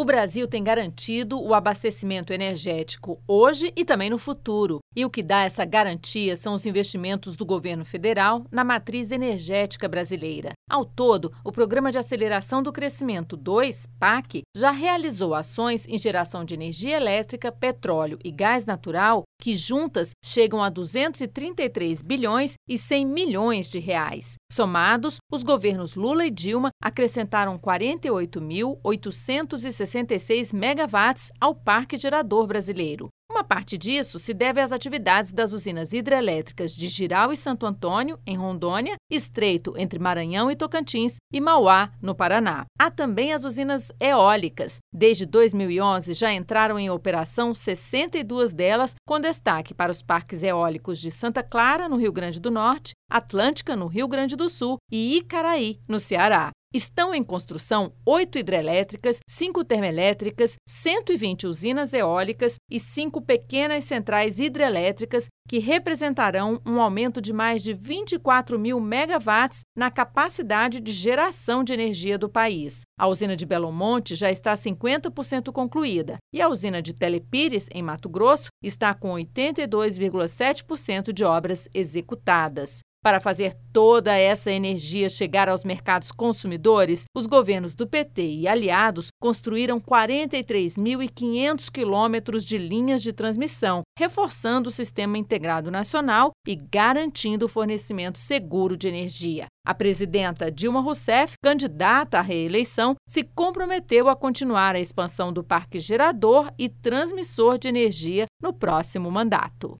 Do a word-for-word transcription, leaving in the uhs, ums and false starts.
O Brasil tem garantido o abastecimento energético hoje e também no futuro. E o que dá essa garantia são os investimentos do governo federal na matriz energética brasileira. Ao todo, o Programa de Aceleração do Crescimento dois, PAC, já realizou ações em geração de energia elétrica, petróleo e gás natural que juntas chegam a duzentos e trinta e três bilhões e cem milhões de reais. Somados, os governos Lula e Dilma acrescentaram quarenta e oito mil oitocentos e sessenta e seis megawatts ao parque gerador brasileiro. Uma parte disso se deve às atividades das usinas hidrelétricas de Jirau e Santo Antônio, em Rondônia, Estreito, entre Maranhão e Tocantins, e Mauá, no Paraná. Há também as usinas eólicas. Desde dois mil e onze já entraram em operação sessenta e duas delas, com destaque para os parques eólicos de Santa Clara, no Rio Grande do Norte, Atlântica, no Rio Grande do Sul, e Icaraí, no Ceará. Estão em construção oito hidrelétricas, cinco termoelétricas, cento e vinte usinas eólicas e cinco pequenas centrais hidrelétricas que representarão um aumento de mais de vinte e quatro mil megawatts na capacidade de geração de energia do país. A usina de Belo Monte já está cinquenta por cento concluída e a usina de Telepires, em Mato Grosso, está com oitenta e dois vírgula sete por cento de obras executadas. Para fazer toda essa energia chegar aos mercados consumidores, os governos do P T e aliados construíram quarenta e três mil e quinhentos quilômetros de linhas de transmissão, reforçando o Sistema Integrado Nacional e garantindo o fornecimento seguro de energia. A presidenta Dilma Rousseff, candidata à reeleição, se comprometeu a continuar a expansão do parque gerador e transmissor de energia no próximo mandato.